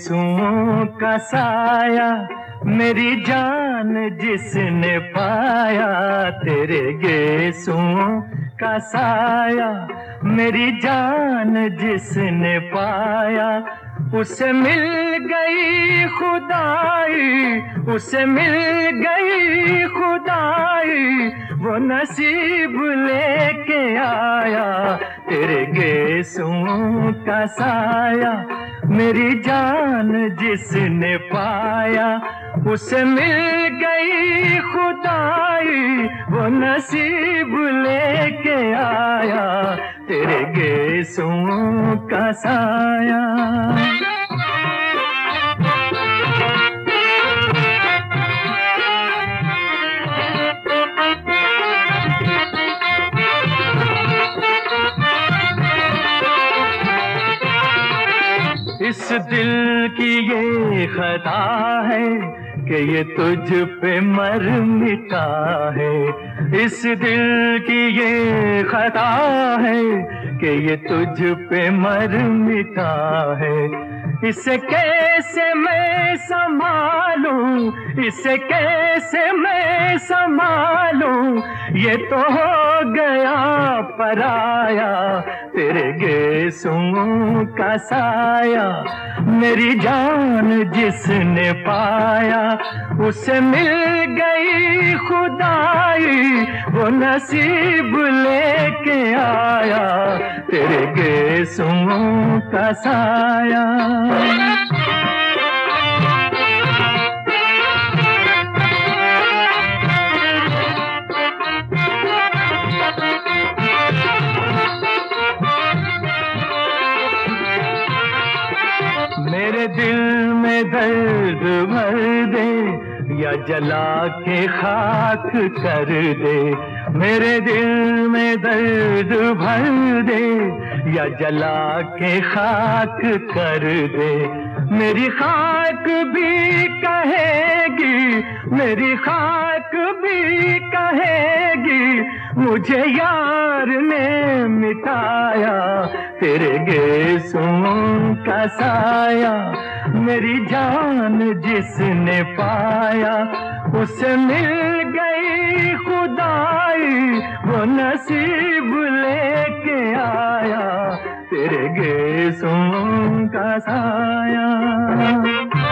गेसुओं का साया, मेरी जान जिसने पाया। तेरे गेसुओं का साया, मेरी जान जिसने पाया। उसे मिल गई खुदाई, उसे मिल गई खुदाई, वो नसीब लेके आया। तेरे गेसुओं का साया, मेरी जान जिसने पाया। उसे मिल गई खुदाई, वो नसीब लेके आया। तेरे गेसुओं का साया। इस दिल की ये खता है कि ये तुझ पे मर मिटा है। इस दिल की ये खता है कि ये तुझ पे मर मिटा है। इसे कैसे मैं संभालूं, इसे कैसे मैं संभालूं, ये तो हो गया पराया। तेरे गेसुओं का साया, मेरी जान जिसने पाया। उसे मिल गई खुदाई, वो नसीब लेके आया। तेरे गेसुओं का साया। मेरे दिल में दर्द भर दे या जला के खाक कर दे। मेरे दिल में दर्द भर दे या जला के खाक कर दे। मेरी खाक भी कहेगी, मेरी खाक भी कहेगी, मुझे यार ने मिटाया। तेरे गेसुओं का साया, मेरी जान जिसने पाया। उसे मिल गई खुदाई, वो नसीब लेके आया। तेरे गेसुओं का साया।